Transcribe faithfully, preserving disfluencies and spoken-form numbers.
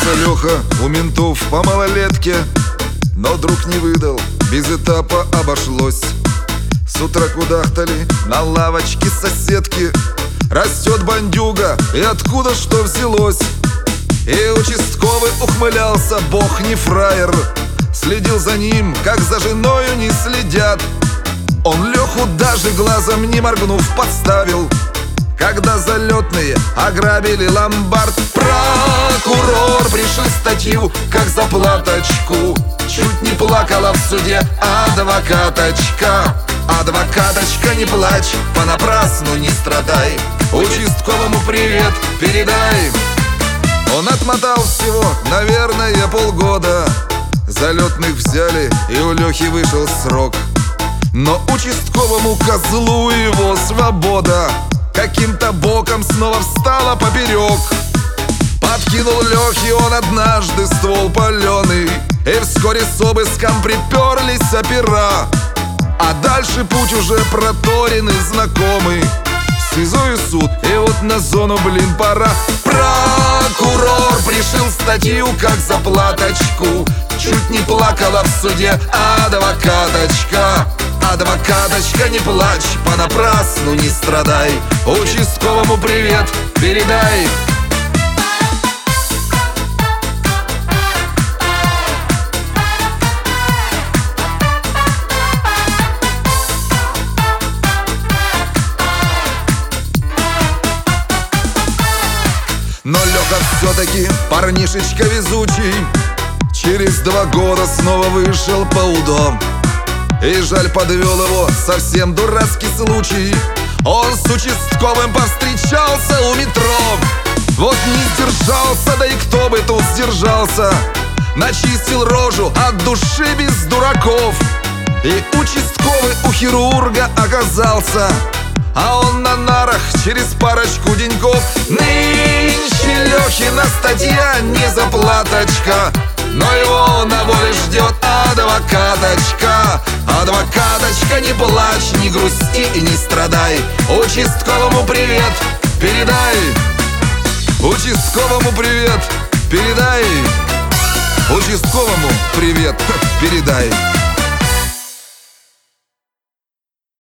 Отучился Леха у ментов по малолетке, но друг не выдал, без этапа обошлось. С утра кудахтали на лавочке соседки: растет бандюга, и откуда что взялось? И участковый ухмылялся, бог не фраер, следил за ним, как за женою не следят. Он Леху даже глазом не моргнув подставил, когда залетные ограбили ломбард. Прокурор пришил статью, как за платочку, чуть не плакала в суде адвокаточка. Адвокаточка, не плачь, понапрасну не страдай, участковому привет передай. Он отмотал всего, наверное, полгода. Залетных взяли, и у Лехи вышел срок. Но участковому козлу его свобода каким-то боком снова встала поперек. Подкинул Лехе он однажды ствол паленый, и вскоре с обыском приперлись опера. А дальше путь уже проторенный, знакомый, СИЗО и суд, и вот на зону, блин, пора. Прокурор пришил статью, как за платочку, чуть не плакала в суде адвокаточка. Адвокаточка, не плачь, понапрасну не страдай, участковому привет передай. Но Леха все-таки парнишечка везучий, через два года снова вышел по УДО. И жаль, подвел его совсем дурацкий случай. Он с участковым повстречался у метро. Вот не сдержался, да и кто бы тут сдержался, начистил рожу от души без дураков. И участковый у хирурга оказался, а он на нарах через парочку деньков. Нынче Лехина статья не за платочка, но его на воле ждет адвокаточка. Адвокаточка, не плачь, не грусти и не страдай, участковому привет передай. Участковому привет передай. Участковому привет передай.